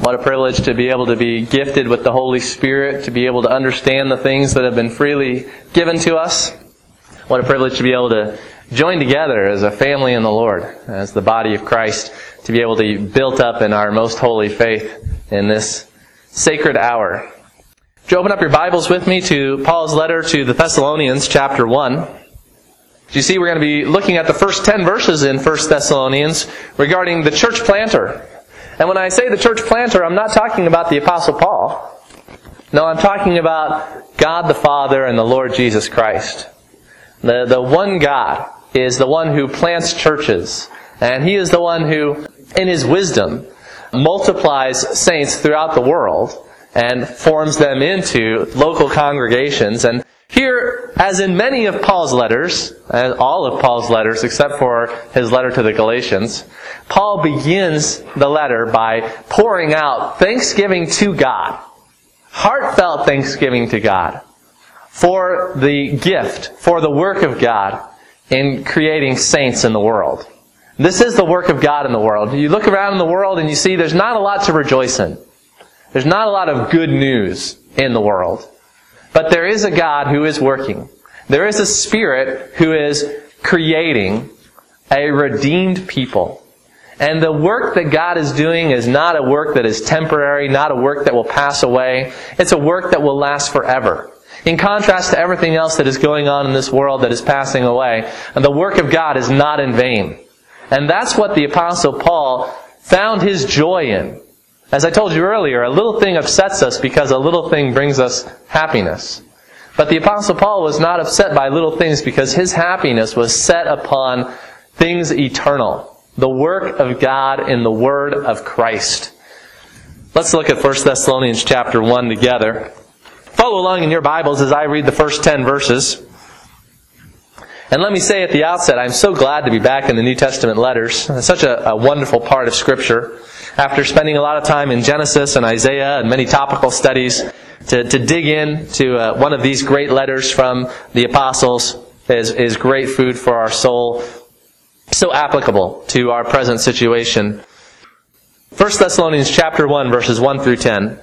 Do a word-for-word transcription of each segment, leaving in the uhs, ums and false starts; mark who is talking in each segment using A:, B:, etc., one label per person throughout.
A: What a privilege to be able to be gifted with the Holy Spirit, to be able to understand the things that have been freely given to us. What a privilege to be able to join together as a family in the Lord, as the body of Christ, to be able to be built up in our most holy faith in this sacred hour. Would you open up your Bibles with me to Paul's letter to the Thessalonians, chapter one. You see, we're going to be looking at the first ten verses in First Thessalonians regarding the church planter. And when I say the church planter, I'm not talking about the Apostle Paul. No, I'm talking about God the Father and the Lord Jesus Christ. The, the one God is the one who plants churches. And He is the one who, in His wisdom, multiplies saints throughout the world and forms them into local congregations. And here, as in many of Paul's letters, all of Paul's letters except for his letter to the Galatians, Paul begins the letter by pouring out thanksgiving to God, heartfelt thanksgiving to God, for the gift, for the work of God in creating saints in the world. This is the work of God in the world. You look around in the world and you see there's not a lot to rejoice in. There's not a lot of good news in the world. But there is a God who is working. There is a Spirit who is creating a redeemed people. And the work that God is doing is not a work that is temporary, not a work that will pass away. It's a work that will last forever. In contrast to everything else that is going on in this world that is passing away, the work of God is not in vain. And that's what the Apostle Paul found his joy in. As I told you earlier, a little thing upsets us because a little thing brings us happiness. But the Apostle Paul was not upset by little things because his happiness was set upon things eternal. The work of God in the Word of Christ. Let's look at First Thessalonians chapter one together. Follow along in your Bibles as I read the first ten verses. And let me say at the outset, I'm so glad to be back in the New Testament letters. It's such a, a wonderful part of Scripture. After spending a lot of time in Genesis and Isaiah and many topical studies, to, to dig in to uh, one of these great letters from the apostles is, is great food for our soul. So applicable to our present situation. First Thessalonians chapter one, verses one through ten.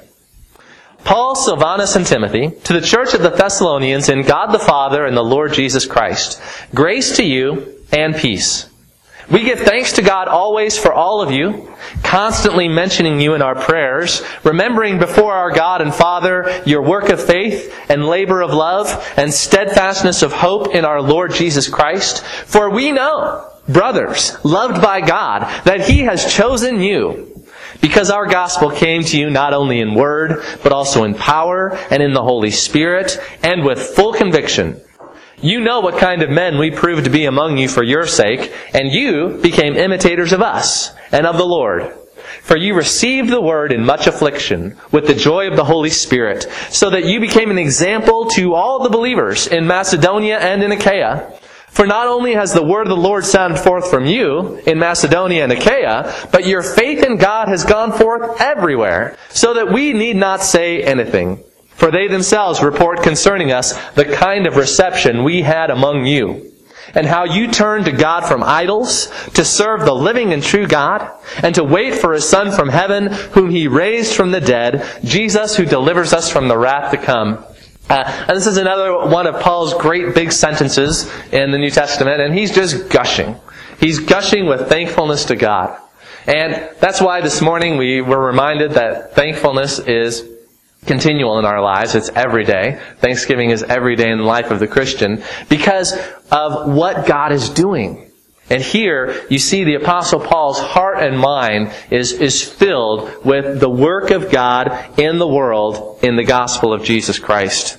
A: Paul, Silvanus, and Timothy, to the church of the Thessalonians in God the Father and the Lord Jesus Christ, grace to you and peace. We give thanks to God always for all of you, constantly mentioning you in our prayers, remembering before our God and Father your work of faith and labor of love and steadfastness of hope in our Lord Jesus Christ. For we know, brothers, loved by God, that He has chosen you, because our gospel came to you not only in word, but also in power and in the Holy Spirit, and with full conviction. You know what kind of men we proved to be among you for your sake, and you became imitators of us and of the Lord. For you received the word in much affliction, with the joy of the Holy Spirit, so that you became an example to all the believers in Macedonia and in Achaia. For not only has the word of the Lord sounded forth from you in Macedonia and Achaia, but your faith in God has gone forth everywhere, so that we need not say anything. For they themselves report concerning us the kind of reception we had among you, and how you turned to God from idols, to serve the living and true God, and to wait for His Son from heaven, whom He raised from the dead, Jesus, who delivers us from the wrath to come. Uh, and this is another one of Paul's great big sentences in the New Testament, and he's just gushing. He's gushing with thankfulness to God. And that's why this morning we were reminded that thankfulness is continual in our lives. It's every day. Thanksgiving is every day in the life of the Christian because of what God is doing. And here you see the Apostle Paul's heart and mind is, is filled with the work of God in the world in the gospel of Jesus Christ.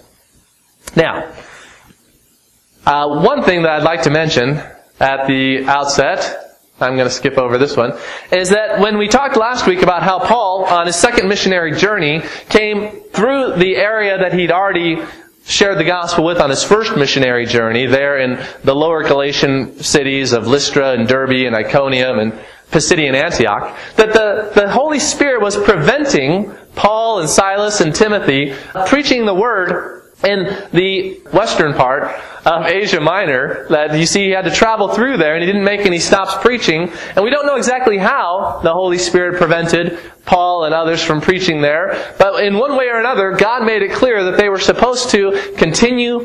A: Now, uh, one thing that I'd like to mention at the outset, I'm going to skip over this one, is that when we talked last week about how Paul, on his second missionary journey, came through the area that he'd already shared the gospel with on his first missionary journey, there in the lower Galatian cities of Lystra and Derbe and Iconium and Pisidian Antioch, that the, the Holy Spirit was preventing Paul and Silas and Timothy preaching the word in the western part of Asia Minor, that you see he had to travel through there, and he didn't make any stops preaching. And we don't know exactly how the Holy Spirit prevented Paul and others from preaching there, but in one way or another, God made it clear that they were supposed to continue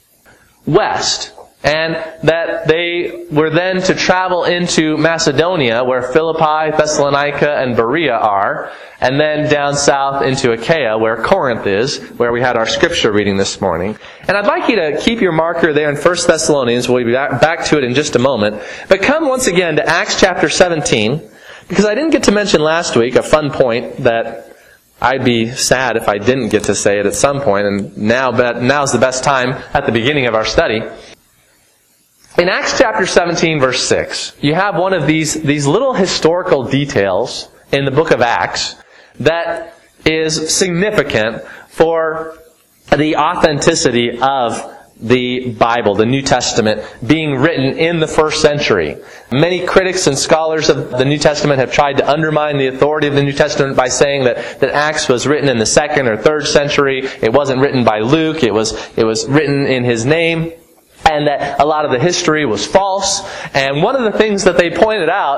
A: west, and that they were then to travel into Macedonia, where Philippi, Thessalonica, and Berea are, and then down south into Achaia, where Corinth is, where we had our scripture reading this morning. And I'd like you to keep your marker there in First Thessalonians. We'll be back to it in just a moment. But come once again to Acts chapter seventeen, because I didn't get to mention last week a fun point that I'd be sad if I didn't get to say it at some point, and now now's the best time at the beginning of our study. In Acts chapter seventeen, verse six, you have one of these, these little historical details in the book of Acts that is significant for the authenticity of the Bible, the New Testament, being written in the first century. Many critics and scholars of the New Testament have tried to undermine the authority of the New Testament by saying that, that Acts was written in the second or third century. It wasn't written by Luke. It was, it was written in his name. And that a lot of the history was false. And one of the things that they pointed out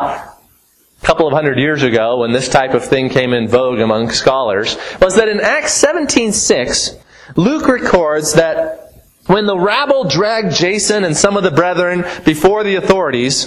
A: a couple of hundred years ago, when this type of thing came in vogue among scholars, was that in Acts seventeen six, Luke records that when the rabble dragged Jason and some of the brethren before the authorities,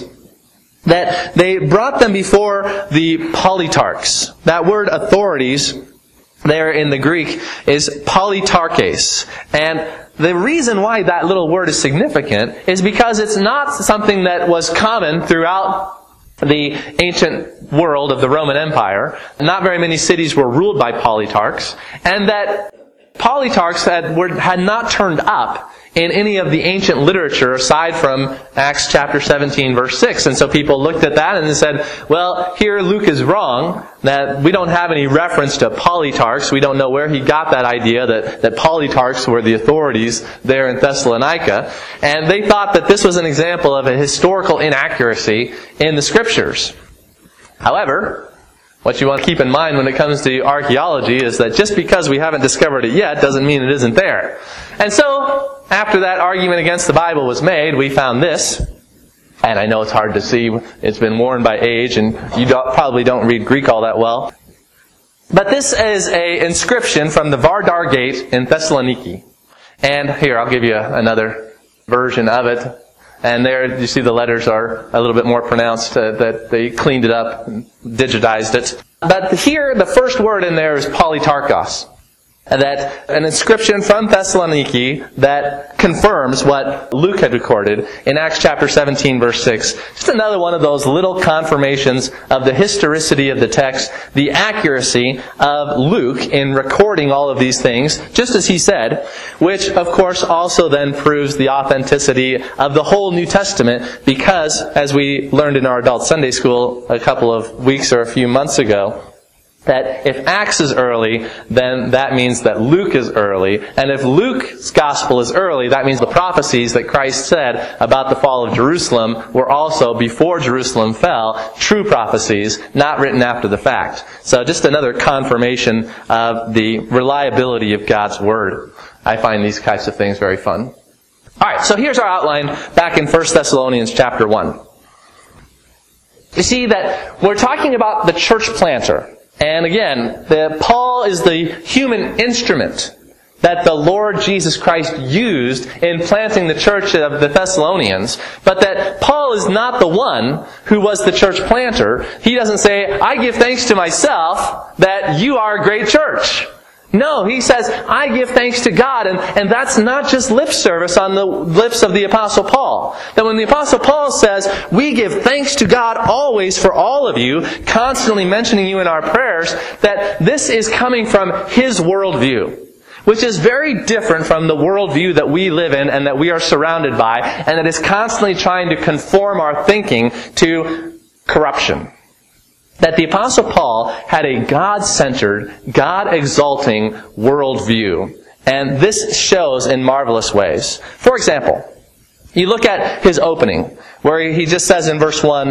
A: that they brought them before the politarchs. That word authorities there in the Greek is politarches. And the reason why that little word is significant is because it's not something that was common throughout the ancient world of the Roman Empire. Not very many cities were ruled by politarchs, and that politarchs had, were, had not turned up in any of the ancient literature aside from Acts chapter seventeen, verse six. And so people looked at that and said, well, here Luke is wrong, that we don't have any reference to politarchs. We don't know where he got that idea that, that politarchs were the authorities there in Thessalonica. And they thought that this was an example of a historical inaccuracy in the Scriptures. However, what you want to keep in mind when it comes to archaeology is that just because we haven't discovered it yet doesn't mean it isn't there. And so, after that argument against the Bible was made, we found this. And I know it's hard to see. It's been worn by age, and you don't, probably don't read Greek all that well. But this is an inscription from the Vardar Gate in Thessaloniki. And here, I'll give you another version of it. And there, you see the letters are a little bit more pronounced, uh, that they cleaned it up and digitized it. But here, the first word in there is politarchos. That an inscription from Thessaloniki that confirms what Luke had recorded in Acts chapter seventeen, verse six. Just another one of those little confirmations of the historicity of the text, the accuracy of Luke in recording all of these things, just as he said, which of course also then proves the authenticity of the whole New Testament, because, as we learned in our adult Sunday school a couple of weeks or a few months ago, that if Acts is early, then that means that Luke is early. And if Luke's gospel is early, that means the prophecies that Christ said about the fall of Jerusalem were also, before Jerusalem fell, true prophecies, not written after the fact. So just another confirmation of the reliability of God's Word. I find these types of things very fun. Alright, so here's our outline back in First Thessalonians chapter one. You see that we're talking about the church planter. And again, the, Paul is the human instrument that the Lord Jesus Christ used in planting the church of the Thessalonians. But that Paul is not the one who was the church planter. He doesn't say, I give thanks to myself that you are a great church. No, he says, I give thanks to God, and, and that's not just lip service on the lips of the Apostle Paul. That when the Apostle Paul says, we give thanks to God always for all of you, constantly mentioning you in our prayers, that this is coming from his worldview, which is very different from the worldview that we live in and that we are surrounded by, and that is constantly trying to conform our thinking to corruption. That the Apostle Paul had a God-centered, God-exalting worldview. And this shows in marvelous ways. For example, you look at his opening, where he just says in verse one,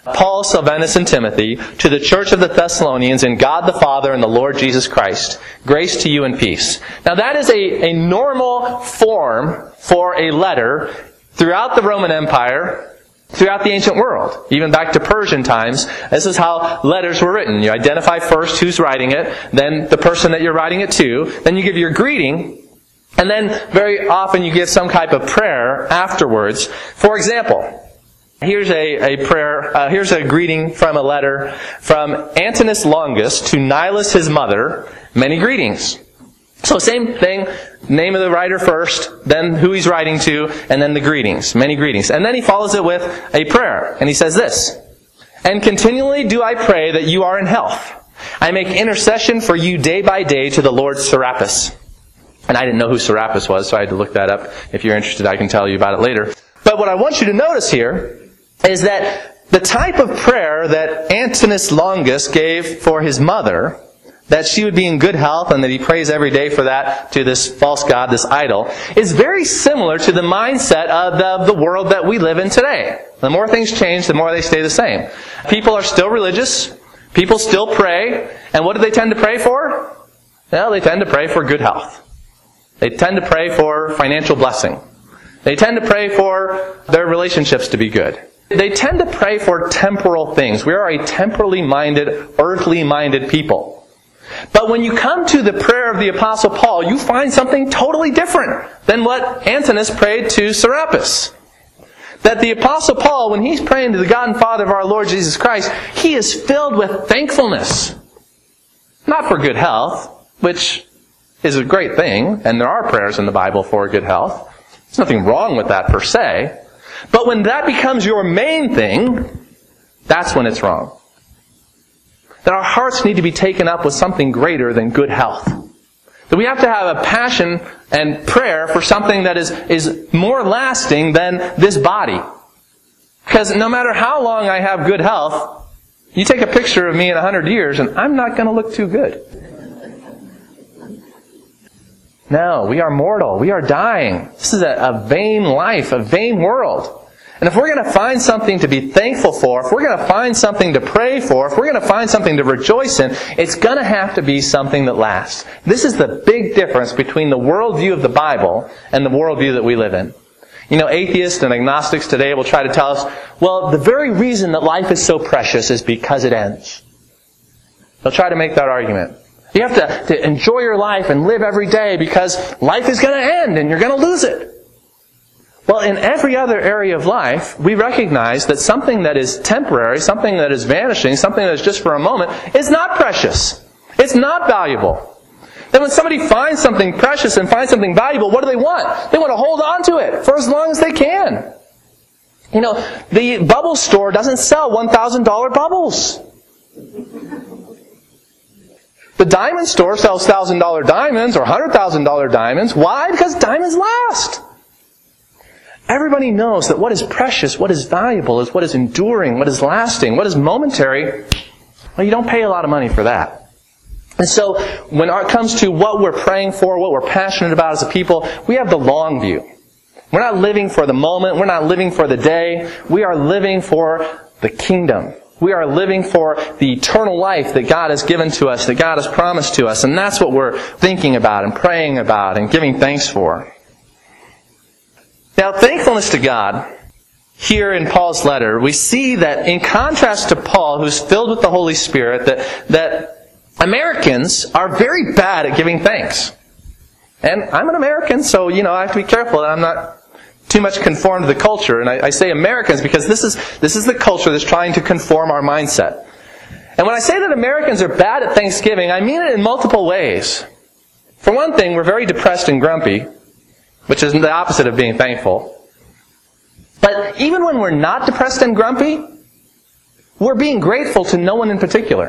A: Paul, Silvanus, and Timothy, to the church of the Thessalonians in God the Father and the Lord Jesus Christ. Grace to you and peace. Now that is a, a normal form for a letter throughout the Roman Empire, throughout the ancient world, even back to Persian times. This is how letters were written. You identify first who's writing it, then the person that you're writing it to, then you give your greeting, and then very often you give some type of prayer afterwards. For example, here's a, a prayer, uh, here's a greeting from a letter from Antinous Longus to Nilus his mother. Many greetings. So same thing, name of the writer first, then who he's writing to, and then the greetings. Many greetings. And then he follows it with a prayer. And he says this, "And continually do I pray that you are in health. I make intercession for you day by day to the Lord Serapis." And I didn't know who Serapis was, so I had to look that up. If you're interested, I can tell you about it later. But what I want you to notice here is that the type of prayer that Antinous Longus gave for his mother, that she would be in good health and that he prays every day for that to this false god, this idol, is very similar to the mindset of the, the world that we live in today. The more things change, the more they stay the same. People are still religious. People still pray. And what do they tend to pray for? Well, they tend to pray for good health. They tend to pray for financial blessing. They tend to pray for their relationships to be good. They tend to pray for temporal things. We are a temporally minded, earthly minded people. But when you come to the prayer of the Apostle Paul, you find something totally different than what Antinous prayed to Serapis. That the Apostle Paul, when he's praying to the God and Father of our Lord Jesus Christ, he is filled with thankfulness. Not for good health, which is a great thing, and there are prayers in the Bible for good health. There's nothing wrong with that per se. But when that becomes your main thing, that's when it's wrong. That our hearts need to be taken up with something greater than good health. That we have to have a passion and prayer for something that is, is more lasting than this body. Because no matter how long I have good health, you take a picture of me in a hundred years and I'm not going to look too good. No, we are mortal. We are dying. This is a, a vain life, a vain world. And if we're going to find something to be thankful for, if we're going to find something to pray for, if we're going to find something to rejoice in, it's going to have to be something that lasts. This is the big difference between the worldview of the Bible and the worldview that we live in. You know, atheists and agnostics today will try to tell us, well, the very reason that life is so precious is because it ends. They'll try to make that argument. You have to, to enjoy your life and live every day because life is going to end and you're going to lose it. Well, in every other area of life, we recognize that something that is temporary, something that is vanishing, something that is just for a moment, is not precious. It's not valuable. Then when somebody finds something precious and finds something valuable, what do they want? They want to hold on to it for as long as they can. You know, the bubble store doesn't sell one thousand dollars bubbles. The diamond store sells one thousand dollars diamonds or one hundred thousand dollars diamonds. Why? Because diamonds last. Everybody knows that what is precious, what is valuable, is what is enduring, what is lasting, what is momentary. Well, you don't pay a lot of money for that. And so, when it comes to what we're praying for, what we're passionate about as a people, we have the long view. We're not living for the moment. We're not living for the day. We are living for the kingdom. We are living for the eternal life that God has given to us, that God has promised to us. And that's what we're thinking about and praying about and giving thanks for. Now, thankfulness to God, here in Paul's letter, we see that in contrast to Paul, who's filled with the Holy Spirit, that, that Americans are very bad at giving thanks. And I'm an American, so, you know, I have to be careful that I'm not too much conformed to the culture. And I, I say Americans because this is this is the culture that's trying to conform our mindset. And when I say that Americans are bad at Thanksgiving, I mean it in multiple ways. For one thing, we're very depressed and grumpy, which is the opposite of being thankful. But even when we're not depressed and grumpy, we're being grateful to no one in particular.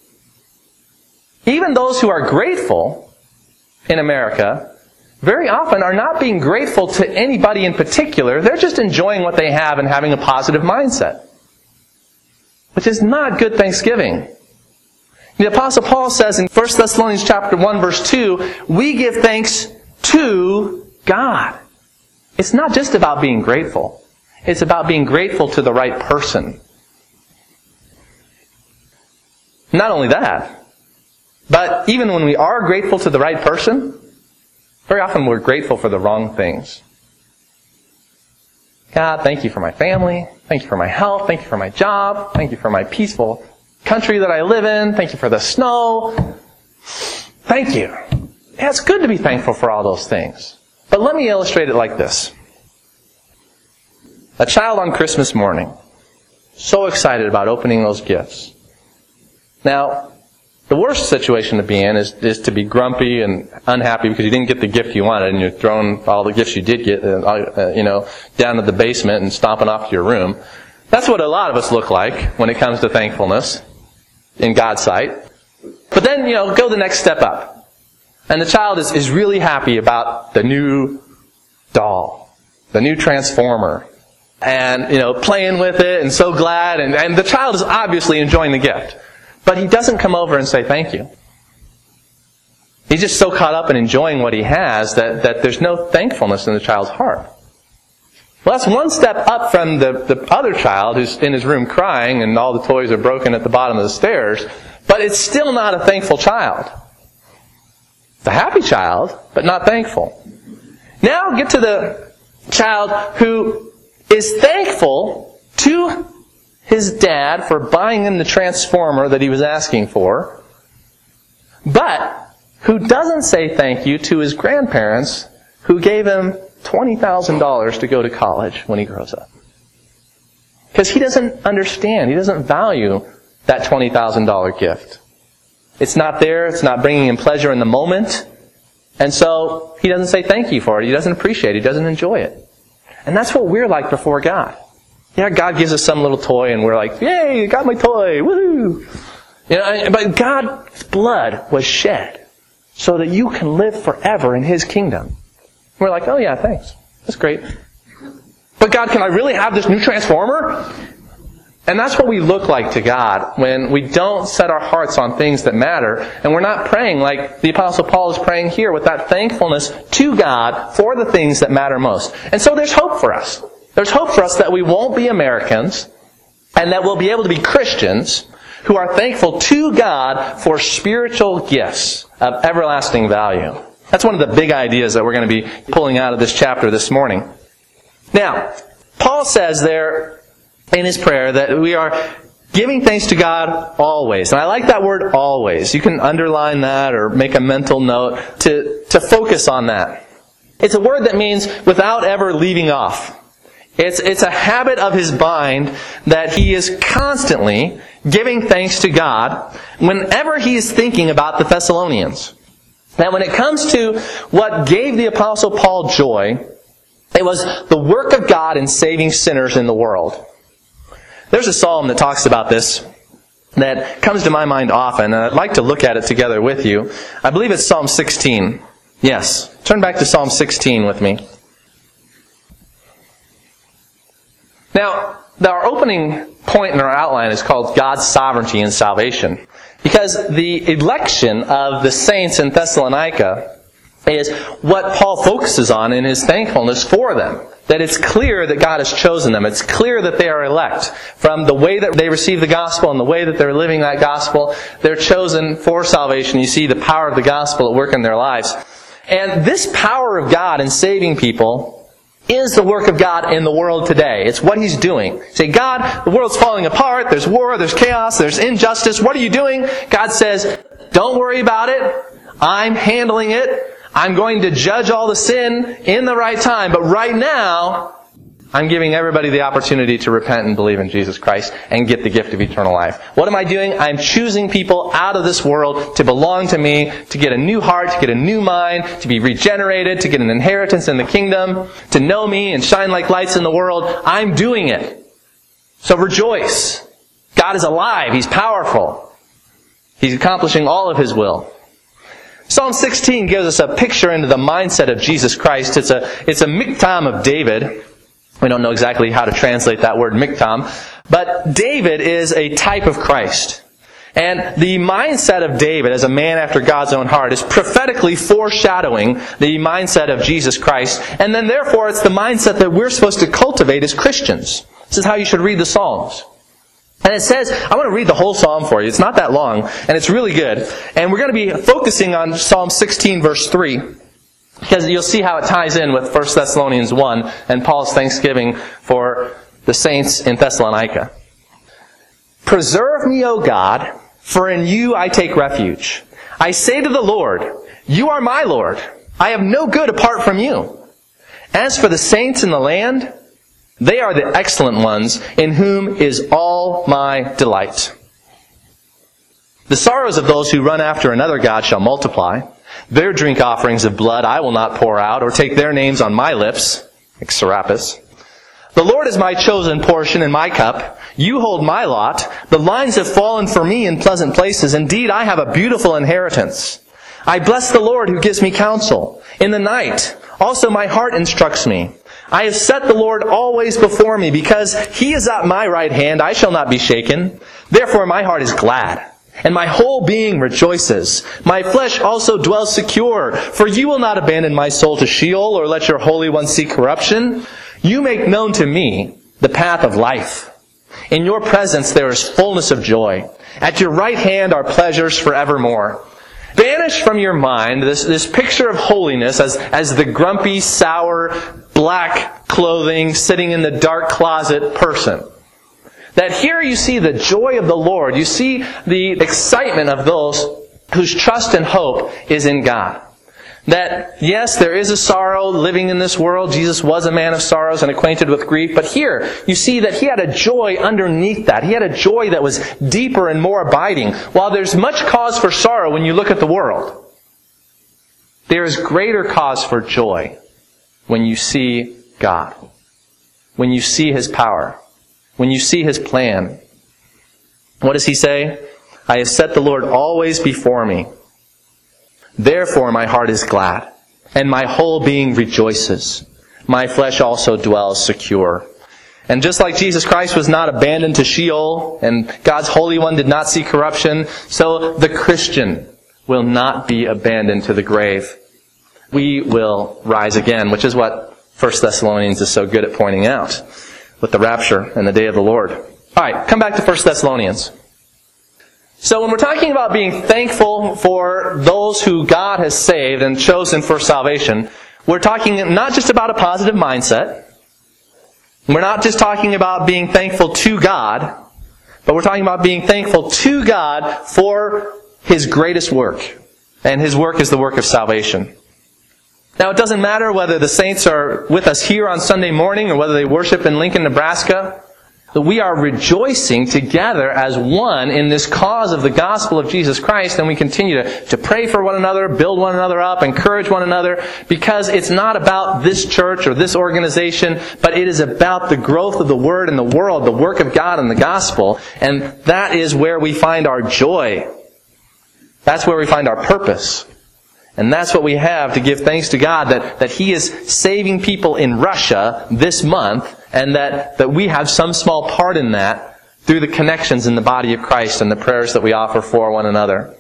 A: Even those who are grateful in America very often are not being grateful to anybody in particular. They're just enjoying what they have and having a positive mindset, which is not good Thanksgiving. The Apostle Paul says in First Thessalonians chapter one, verse two, we give thanks to God. It's not just about being grateful. It's about being grateful to the right person. Not only that, but even when we are grateful to the right person, very often we're grateful for the wrong things. God, thank you for my family. Thank you for my health. Thank you for my job. Thank you for my peaceful country that I live in. Thank you for the snow. Thank you. Yeah, it's good to be thankful for all those things. But let me illustrate it like this. A child on Christmas morning, so excited about opening those gifts. Now, the worst situation to be in is, is to be grumpy and unhappy because you didn't get the gift you wanted and you're throwing all the gifts you did get, uh, uh, you know, down to the basement and stomping off to your room. That's what a lot of us look like when it comes to thankfulness in God's sight. But then, you know, go the next step up. And the child is, is really happy about the new doll, the new transformer, and, you know, playing with it and so glad. And, and the child is obviously enjoying the gift. But he doesn't come over and say thank you. He's just so caught up in enjoying what he has that, that there's no thankfulness in the child's heart. Well, that's one step up from the, the other child who's in his room crying and all the toys are broken at the bottom of the stairs. But it's still not a thankful child. It's a happy child, but not thankful. Now get to the child who is thankful to his dad for buying him the transformer that he was asking for, but who doesn't say thank you to his grandparents who gave him twenty thousand dollars to go to college when he grows up. Because he doesn't understand, he doesn't value that twenty thousand dollars gift. It's not there, it's not bringing him pleasure in the moment, and so he doesn't say thank you for it, he doesn't appreciate it, he doesn't enjoy it. And that's what we're like before God. Yeah, God gives us some little toy and we're like, yay, got my toy, woohoo! You know, but God's blood was shed so that you can live forever in His kingdom. We're like, oh yeah, thanks. That's great. But God, can I really have this new transformer? And that's what we look like to God when we don't set our hearts on things that matter and we're not praying like the Apostle Paul is praying here with that thankfulness to God for the things that matter most. And so there's hope for us. There's hope for us that we won't be Americans and that we'll be able to be Christians who are thankful to God for spiritual gifts of everlasting value. That's one of the big ideas that we're going to be pulling out of this chapter this morning. Now, Paul says there in his prayer that we are giving thanks to God always. And I like that word always. You can underline that or make a mental note to, to focus on that. It's a word that means without ever leaving off. It's, it's a habit of his mind that he is constantly giving thanks to God whenever he is thinking about the Thessalonians. Now, when it comes to what gave the Apostle Paul joy, it was the work of God in saving sinners in the world. There's a psalm that talks about this that comes to my mind often, and I'd like to look at it together with you. I believe it's Psalm sixteen. Yes, turn back to Psalm sixteen with me. Now, our opening point in our outline is called God's sovereignty and salvation. Because the election of the saints in Thessalonica is what Paul focuses on in his thankfulness for them. That it's clear that God has chosen them. It's clear that they are elect. From the way that they receive the gospel and the way that they're living that gospel, they're chosen for salvation. You see the power of the gospel at work in their lives. And this power of God in saving people is the work of God in the world today. It's what He's doing. Say, God, the world's falling apart. There's war, there's chaos, there's injustice. What are you doing? God says, don't worry about it. I'm handling it. I'm going to judge all the sin in the right time. But right now, I'm giving everybody the opportunity to repent and believe in Jesus Christ and get the gift of eternal life. What am I doing? I'm choosing people out of this world to belong to me, to get a new heart, to get a new mind, to be regenerated, to get an inheritance in the kingdom, to know me and shine like lights in the world. I'm doing it. So rejoice. God is alive. He's powerful. He's accomplishing all of His will. Psalm sixteen gives us a picture into the mindset of Jesus Christ. It's a, it's a miktam of David. We don't know exactly how to translate that word miktam. But David is a type of Christ. And the mindset of David as a man after God's own heart is prophetically foreshadowing the mindset of Jesus Christ. And then therefore it's the mindset that we're supposed to cultivate as Christians. This is how you should read the Psalms. And it says, I want to read the whole psalm for you. It's not that long, and it's really good. And we're going to be focusing on Psalm sixteen, verse three, because you'll see how it ties in with First Thessalonians one and Paul's thanksgiving for the saints in Thessalonica. Preserve me, O God, for in you I take refuge. I say to the Lord, you are my Lord. I have no good apart from you. As for the saints in the land, they are the excellent ones, in whom is all my delight. The sorrows of those who run after another god shall multiply. Their drink offerings of blood I will not pour out, or take their names on my lips, like Serapis. The Lord is my chosen portion and my cup. You hold my lot. The lines have fallen for me in pleasant places. Indeed, I have a beautiful inheritance. I bless the Lord who gives me counsel. In the night, also my heart instructs me. I have set the Lord always before me, because He is at my right hand, I shall not be shaken. Therefore my heart is glad, and my whole being rejoices. My flesh also dwells secure, for you will not abandon my soul to Sheol, or let your Holy One see corruption. You make known to me the path of life. In your presence there is fullness of joy. At your right hand are pleasures forevermore. Banish from your mind this, this picture of holiness as, as the grumpy, sour, black clothing, sitting in the dark closet person. That here you see the joy of the Lord. You see the excitement of those whose trust and hope is in God. That, yes, there is a sorrow living in this world. Jesus was a man of sorrows and acquainted with grief. But here, you see that He had a joy underneath that. He had a joy that was deeper and more abiding. While there's much cause for sorrow when you look at the world, there is greater cause for joy when you see God. When you see His power. When you see His plan. What does He say? I have set the Lord always before me. Therefore my heart is glad, and my whole being rejoices. My flesh also dwells secure. And just like Jesus Christ was not abandoned to Sheol, and God's Holy One did not see corruption, so the Christian will not be abandoned to the grave. We will rise again, which is what First Thessalonians is so good at pointing out with the rapture and the day of the Lord. All right, come back to First Thessalonians. So when we're talking about being thankful for those who God has saved and chosen for salvation, we're talking not just about a positive mindset. We're not just talking about being thankful to God, but we're talking about being thankful to God for His greatest work. And His work is the work of salvation. Now, it doesn't matter whether the saints are with us here on Sunday morning or whether they worship in Lincoln, Nebraska. That we are rejoicing together as one in this cause of the gospel of Jesus Christ, and we continue to, to pray for one another, build one another up, encourage one another, because it's not about this church or this organization, but it is about the growth of the Word in the world, the work of God and the gospel, and that is where we find our joy. That's where we find our purpose. And that's what we have to give thanks to God, that, that He is saving people in Russia this month, and that, that we have some small part in that through the connections in the body of Christ and the prayers that we offer for one another.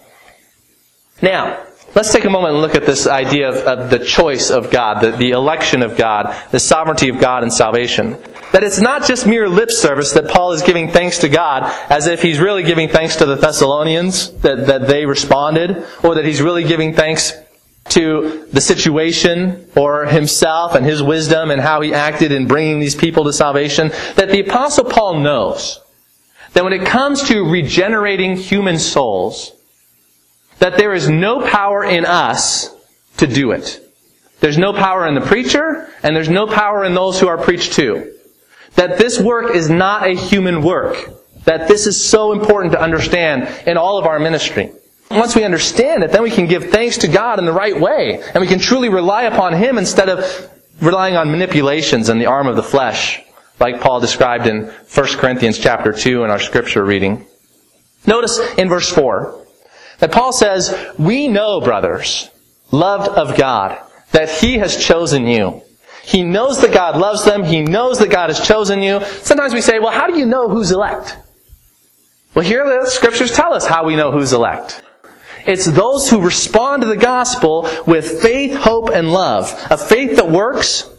A: Now, let's take a moment and look at this idea of, of the choice of God, the, the election of God, the sovereignty of God in salvation. That it's not just mere lip service that Paul is giving thanks to God as if he's really giving thanks to the Thessalonians, that, that they responded, or that he's really giving thanks to the situation or himself and his wisdom and how he acted in bringing these people to salvation. That the Apostle Paul knows that when it comes to regenerating human souls, that there is no power in us to do it. There's no power in the preacher, and there's no power in those who are preached to. That this work is not a human work. That this is so important to understand in all of our ministry. Once we understand it, then we can give thanks to God in the right way. And we can truly rely upon Him instead of relying on manipulations and the arm of the flesh, like Paul described in First Corinthians chapter two in our scripture reading. Notice in verse four that Paul says, we know, brothers, loved of God, that He has chosen you. He knows that God loves them. He knows that God has chosen you. Sometimes we say, well, how do you know who's elect? Well, here the scriptures tell us how we know who's elect. It's those who respond to the gospel with faith, hope, and love. A faith that works,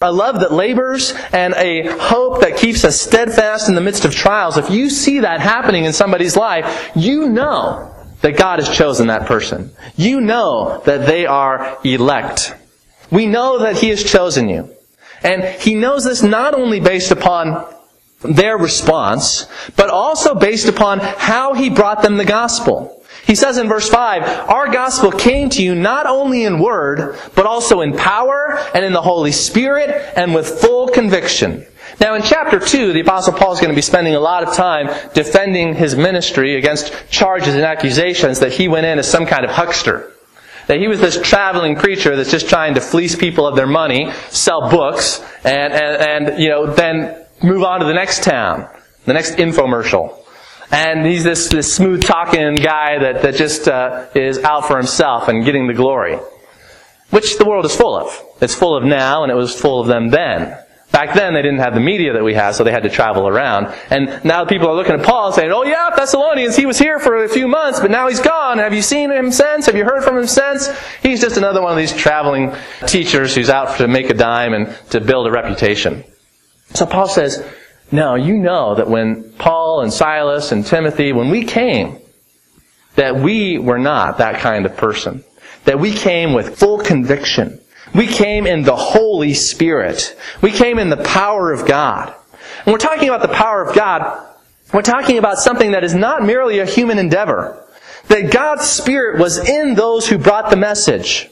A: a love that labors, and a hope that keeps us steadfast in the midst of trials, if you see that happening in somebody's life, you know that God has chosen that person. You know that they are elect. We know that He has chosen you. And He knows this not only based upon their response, but also based upon how He brought them the gospel. He says in verse five, our gospel came to you not only in word, but also in power and in the Holy Spirit and with full conviction. Now in chapter two, the Apostle Paul is going to be spending a lot of time defending his ministry against charges and accusations that he went in as some kind of huckster. That he was this traveling preacher that's just trying to fleece people of their money, sell books, and, and, and you know, then move on to the next town, the next infomercial. And he's this, this smooth-talking guy that, that just uh, is out for himself and getting the glory. Which the world is full of. It's full of now, and it was full of them then. Back then, they didn't have the media that we have, so they had to travel around. And now people are looking at Paul and saying, oh yeah, Thessalonians, he was here for a few months, but now he's gone. Have you seen him since? Have you heard from him since? He's just another one of these traveling teachers who's out to make a dime and to build a reputation. So Paul says, no, you know that when Paul and Silas and Timothy, when we came, that we were not that kind of person. That we came with full conviction. We came in the Holy Spirit. We came in the power of God. When we're talking about the power of God, we're talking about something that is not merely a human endeavor. That God's Spirit was in those who brought the message.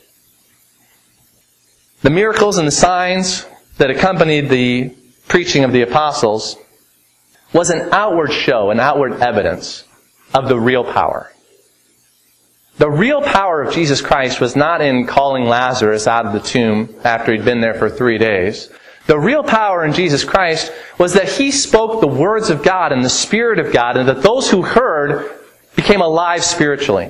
A: The miracles and the signs that accompanied the preaching of the apostles was an outward show, an outward evidence of the real power. The real power of Jesus Christ was not in calling Lazarus out of the tomb after he'd been there for three days. The real power in Jesus Christ was that He spoke the words of God and the Spirit of God, and that those who heard became alive spiritually.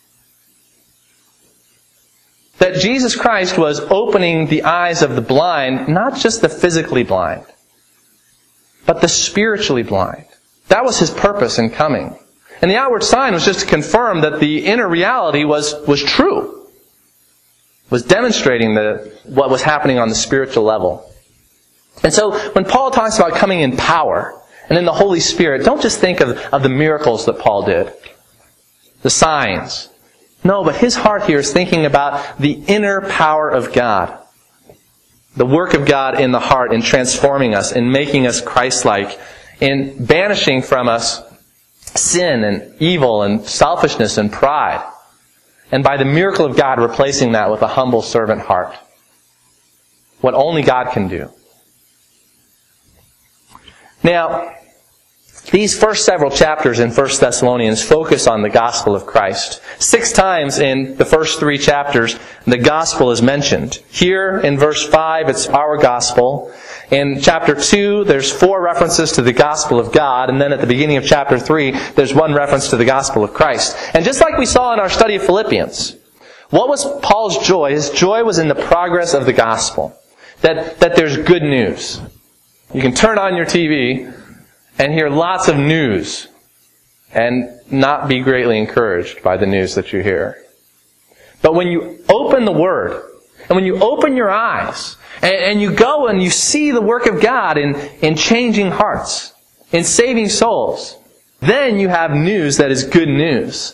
A: That Jesus Christ was opening the eyes of the blind, not just the physically blind, but the spiritually blind. That was His purpose in coming. And the outward sign was just to confirm that the inner reality was, was true. Was demonstrating the, what was happening on the spiritual level. And so when Paul talks about coming in power and in the Holy Spirit, don't just think of, of the miracles that Paul did. The signs. No, but his heart here is thinking about the inner power of God. The work of God in the heart in transforming us, in making us Christ-like, in banishing from us sin and evil and selfishness and pride. And by the miracle of God, replacing that with a humble servant heart. What only God can do. Now, these first several chapters in First Thessalonians focus on the gospel of Christ. Six times in the first three chapters, the gospel is mentioned. Here in verse five, it's our gospel. In chapter two, there's four references to the gospel of God. And then at the beginning of chapter three, there's one reference to the gospel of Christ. And just like we saw in our study of Philippians, what was Paul's joy? His joy was in the progress of the gospel. That, that there's good news. You can turn on your T V and hear lots of news and not be greatly encouraged by the news that you hear. But when you open the Word, and when you open your eyes, and, and you go and you see the work of God in, in changing hearts, in saving souls, then you have news that is good news.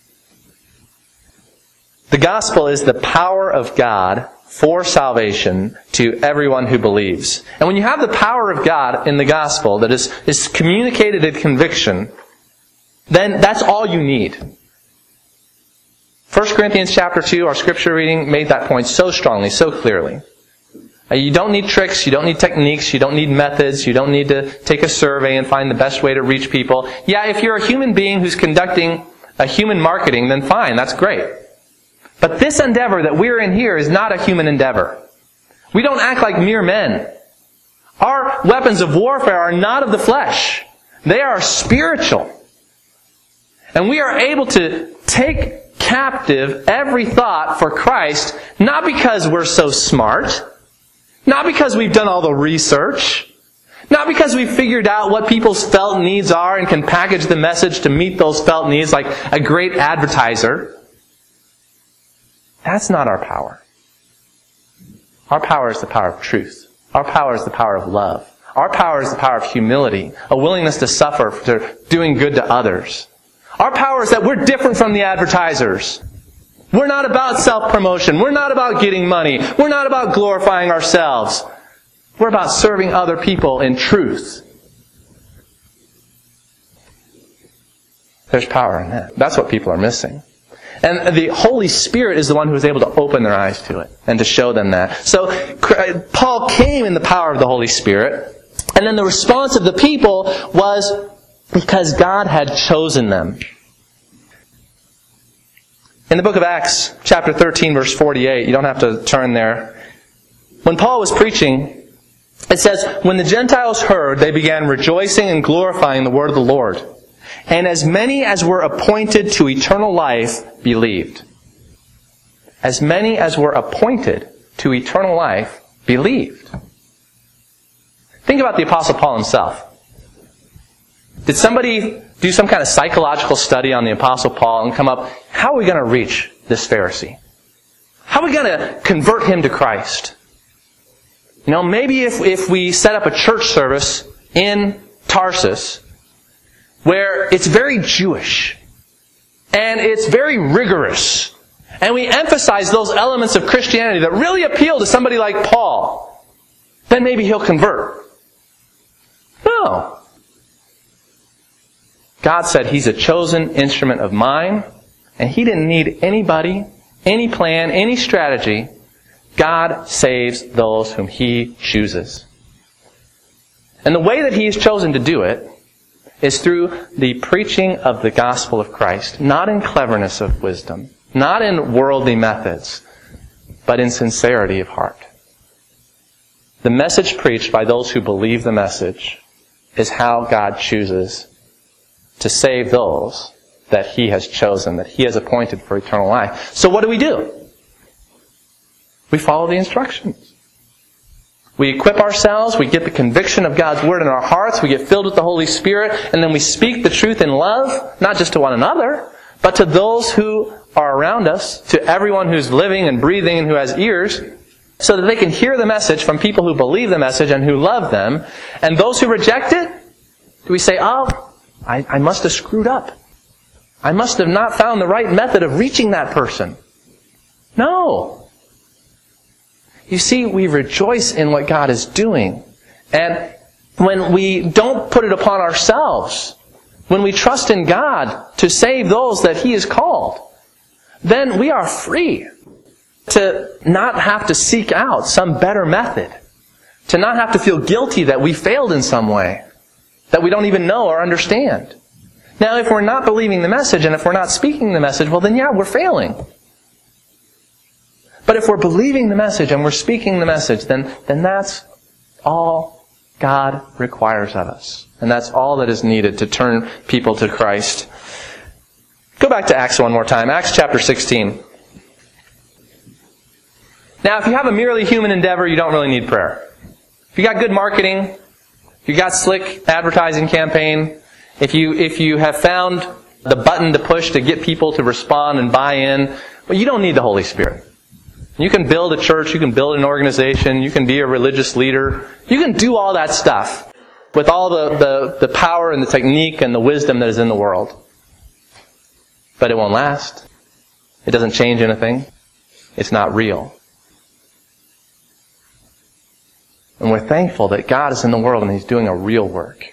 A: The gospel is the power of God for salvation to everyone who believes. And when you have the power of God in the gospel that is, is communicated in conviction, then that's all you need. First Corinthians chapter two, our scripture reading, made that point so strongly, so clearly. You don't need tricks, you don't need techniques, you don't need methods, you don't need to take a survey and find the best way to reach people. Yeah, if you're a human being who's conducting a human marketing, then fine, that's great. But this endeavor that we're in here is not a human endeavor. We don't act like mere men. Our weapons of warfare are not of the flesh. They are spiritual. And we are able to take captive every thought for Christ, not because we're so smart, not because we've done all the research, not because we've figured out what people's felt needs are and can package the message to meet those felt needs like a great advertiser. That's not our power. Our power is the power of truth. Our power is the power of love. Our power is the power of humility, a willingness to suffer for doing good to others. Our power is that we're different from the advertisers. We're not about self-promotion. We're not about getting money. We're not about glorifying ourselves. We're about serving other people in truth. There's power in that. That's what people are missing. And the Holy Spirit is the one who is able to open their eyes to it and to show them that. So Paul came in the power of the Holy Spirit, and then the response of the people was because God had chosen them. In the book of Acts, chapter thirteen, verse forty-eight, you don't have to turn there. When Paul was preaching, it says, when the Gentiles heard, they began rejoicing and glorifying the word of the Lord. And as many as were appointed to eternal life believed. As many as were appointed to eternal life believed. Think about the Apostle Paul himself. Did somebody do some kind of psychological study on the Apostle Paul and come up, how are we going to reach this Pharisee? How are we going to convert him to Christ? You know, maybe if, if we set up a church service in Tarsus where it's very Jewish and it's very rigorous, and we emphasize those elements of Christianity that really appeal to somebody like Paul, then maybe he'll convert. No. God said He's a chosen instrument of mine, and He didn't need anybody, any plan, any strategy. God saves those whom He chooses. And the way that He has chosen to do it is through the preaching of the gospel of Christ, not in cleverness of wisdom, not in worldly methods, but in sincerity of heart. The message preached by those who believe the message is how God chooses to save those that He has chosen, that He has appointed for eternal life. So what do we do? We follow the instructions. We equip ourselves, we get the conviction of God's Word in our hearts, we get filled with the Holy Spirit, and then we speak the truth in love, not just to one another, but to those who are around us, to everyone who's living and breathing and who has ears, so that they can hear the message from people who believe the message and who love them. And those who reject it, do we say, oh, I, I must have screwed up. I must have not found the right method of reaching that person. No. You see, we rejoice in what God is doing. And when we don't put it upon ourselves, when we trust in God to save those that He has called, then we are free to not have to seek out some better method. To not have to feel guilty that we failed in some way, that we don't even know or understand. Now, if we're not believing the message and if we're not speaking the message, well then yeah, we're failing. But if we're believing the message and we're speaking the message, then, then that's all God requires of us. And that's all that is needed to turn people to Christ. Go back to Acts one more time. Acts chapter sixteen. Now, if you have a merely human endeavor, you don't really need prayer. If you got good marketing, if you got slick advertising campaign, if you if you have found the button to push to get people to respond and buy in, well, you don't need the Holy Spirit. You can build a church, you can build an organization, you can be a religious leader. You can do all that stuff with all the, the, the power and the technique and the wisdom that is in the world. But it won't last. It doesn't change anything. It's not real. And we're thankful that God is in the world and He's doing a real work.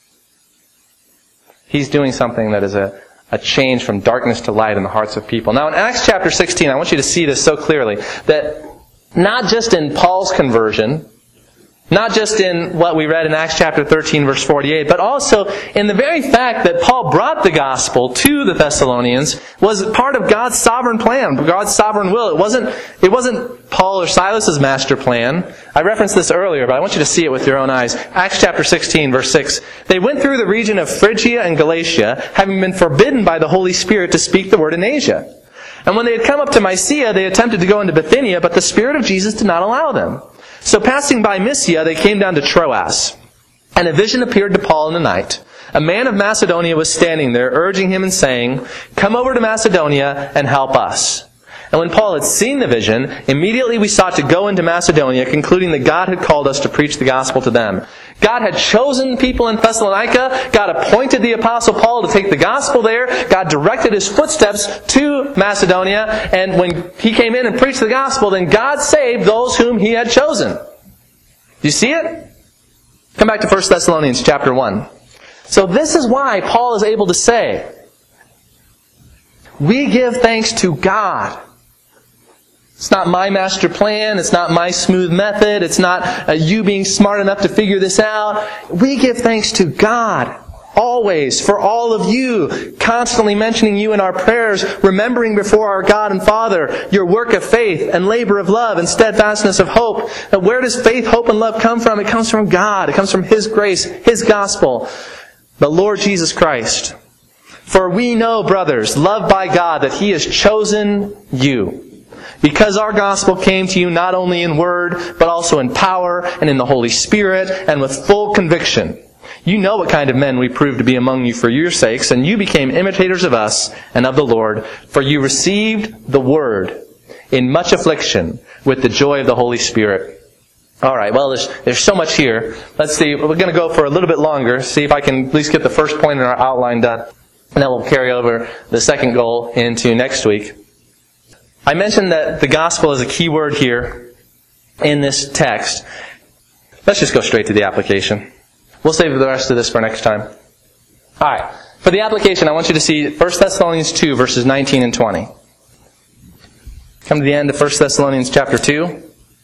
A: He's doing something that is a A change from darkness to light in the hearts of people. Now in Acts chapter sixteen, I want you to see this so clearly, that not just in Paul's conversion, not just in what we read in Acts chapter thirteen, verse forty-eight, but also in the very fact that Paul brought the gospel to the Thessalonians was part of God's sovereign plan, God's sovereign will. It wasn't, it wasn't Paul or Silas's master plan. I referenced this earlier, but I want you to see it with your own eyes. Acts chapter sixteen, verse six. They went through the region of Phrygia and Galatia, having been forbidden by the Holy Spirit to speak the word in Asia. And when they had come up to Mysia, they attempted to go into Bithynia, but the Spirit of Jesus did not allow them. So passing by Mysia, they came down to Troas. And a vision appeared to Paul in the night. A man of Macedonia was standing there, urging him and saying, "Come over to Macedonia and help us." And when Paul had seen the vision, immediately we sought to go into Macedonia, concluding that God had called us to preach the gospel to them. God had chosen people in Thessalonica. God appointed the Apostle Paul to take the gospel there. God directed his footsteps to Macedonia. And when he came in and preached the gospel, then God saved those whom he had chosen. Do you see it? Come back to First Thessalonians chapter one. So this is why Paul is able to say, we give thanks to God. It's not my master plan. It's not my smooth method. It's not uh, you being smart enough to figure this out. We give thanks to God always for all of you, constantly mentioning you in our prayers, remembering before our God and Father your work of faith and labor of love and steadfastness of hope. Now, where does faith, hope, and love come from? It comes from God. It comes from His grace, His gospel, the Lord Jesus Christ. For we know, brothers, loved by God, that He has chosen you, because our gospel came to you not only in word, but also in power and in the Holy Spirit and with full conviction. You know what kind of men we proved to be among you for your sakes, and you became imitators of us and of the Lord, for you received the word in much affliction with the joy of the Holy Spirit. All right, well, there's, there's so much here. Let's see, we're going to go for a little bit longer, see if I can at least get the first point in our outline done. And then we'll carry over the second goal into next week. I mentioned that the gospel is a key word here in this text. Let's just go straight to the application. We'll save the rest of this for next time. Alright, for the application, I want you to see First Thessalonians two, verses nineteen and twenty. Come to the end of First Thessalonians chapter two.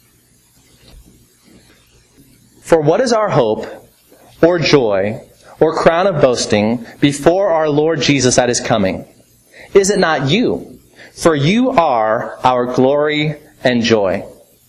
A: For what is our hope, or joy, or crown of boasting before our Lord Jesus at His coming? Is it not you? For you are our glory and joy.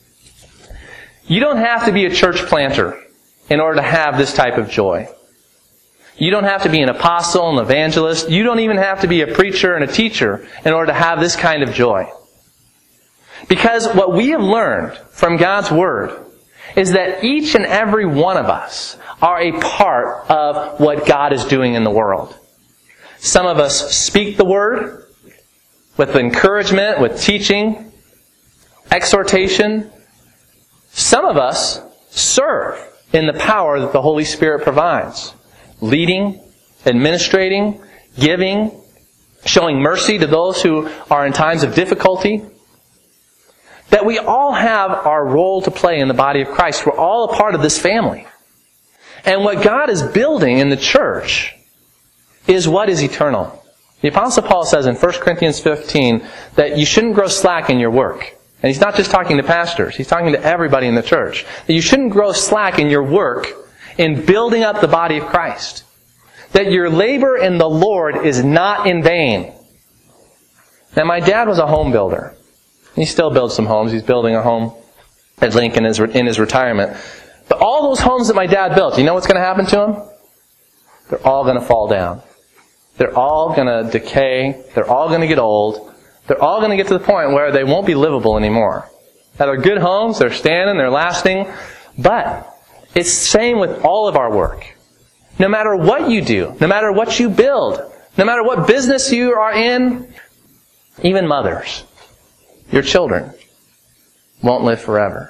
A: You don't have to be a church planter in order to have this type of joy. You don't have to be an apostle, an evangelist. You don't even have to be a preacher and a teacher in order to have this kind of joy. Because what we have learned from God's Word is that each and every one of us are a part of what God is doing in the world. Some of us speak the Word with encouragement, with teaching, exhortation. Some of us serve in the power that the Holy Spirit provides. Leading, administrating, giving, showing mercy to those who are in times of difficulty. That we all have our role to play in the body of Christ. We're all a part of this family. And what God is building in the church is what is eternal. The Apostle Paul says in First Corinthians fifteen that you shouldn't grow slack in your work. And he's not just talking to pastors. He's talking to everybody in the church. That you shouldn't grow slack in your work in building up the body of Christ. That your labor in the Lord is not in vain. Now, my dad was a home builder. He still builds some homes. He's building a home at Lincoln in his retirement. But all those homes that my dad built, you know what's going to happen to them? They're all going to fall down. They're all going to decay. They're all going to get old. They're all going to get to the point where they won't be livable anymore. Now, they're good homes. They're standing. They're lasting. But it's the same with all of our work. No matter what you do, no matter what you build, no matter what business you are in, even mothers, your children won't live forever.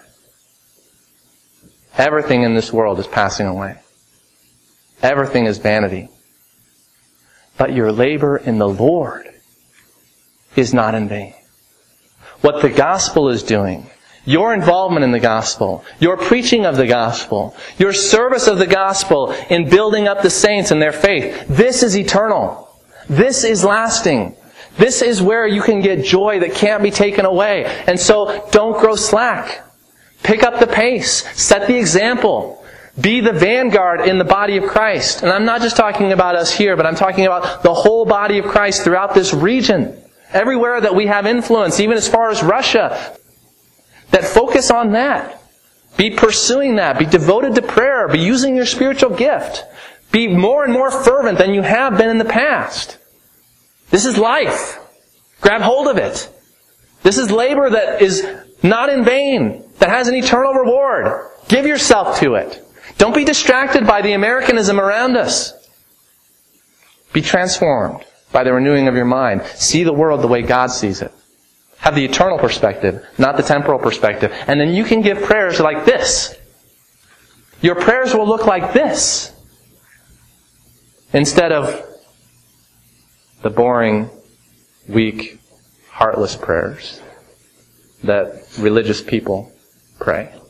A: Everything in this world is passing away. Everything is vanity. But your labor in the Lord is not in vain. What the gospel is doing, your involvement in the gospel, your preaching of the gospel, your service of the gospel in building up the saints in their faith, this is eternal. This is lasting. This is where you can get joy that can't be taken away. And so don't grow slack. Pick up the pace. Set the example. Be the vanguard in the body of Christ. And I'm not just talking about us here, but I'm talking about the whole body of Christ throughout this region. Everywhere that we have influence, even as far as Russia. That focus on that. Be pursuing that. Be devoted to prayer. Be using your spiritual gift. Be more and more fervent than you have been in the past. This is life. Grab hold of it. This is labor that is not in vain, that has an eternal reward. Give yourself to it. Don't be distracted by the Americanism around us. Be transformed by the renewing of your mind. See the world the way God sees it. Have the eternal perspective, not the temporal perspective. And then you can give prayers like this. Your prayers will look like this. Instead of the boring, weak, heartless prayers that religious people pray.